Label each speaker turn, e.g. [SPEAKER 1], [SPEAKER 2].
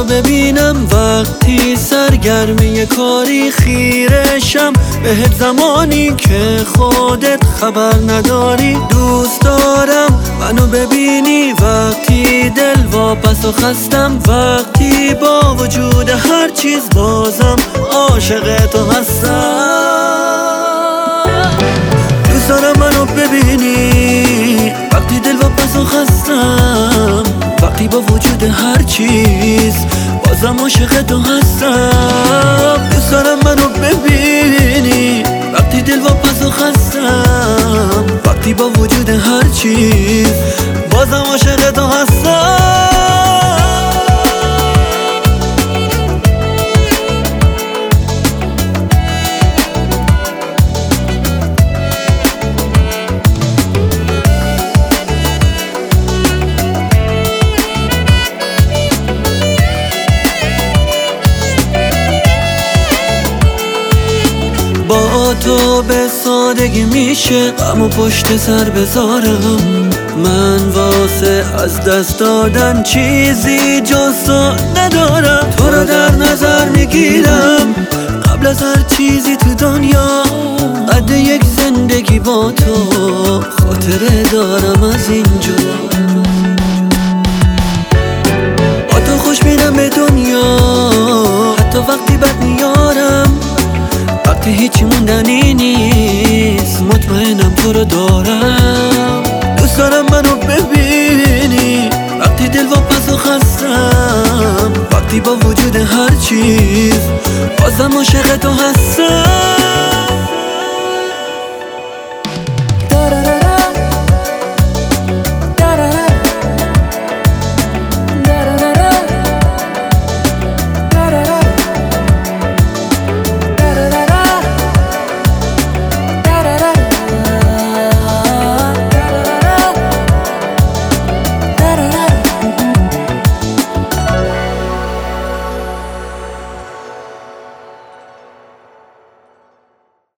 [SPEAKER 1] ببینم وقتی سرگرمی کاری خیرشم بهت زمانی که خودت خبر نداری. دوست دارم منو ببینی وقتی دل واپس و خستم، وقتی با وجود هر چیز بازم عاشق تو هستم. دوست دارم منو ببینی وقتی دل واپس و خستم، وقتی با وجود هر چیز بازم عاشق تو هستم. دوست دارم منو ببینی وقتی دل واپس و خستم، وقتی با وجود هر چیز بازم عاشق تو هستم. با تو به سادگی میشه غمو پشت سر بذارم. من واسه از دست دادن چیزی جز تو ندارم. تو رو در نظر میگیرم قبل از هر چیزی تو دنیا. قد یک زندگی با تو خاطره دارم از اینجا. با تو خوش میرم به دنیا حتی وقتی بد میارم، وقتی هیچی موندنی نیست مطمئنم تو رو دارم. دوست دارم منو ببینی وقتی دل واپس و خستم، وقتی با وجود هر چیز بازم عاشق تو هستم.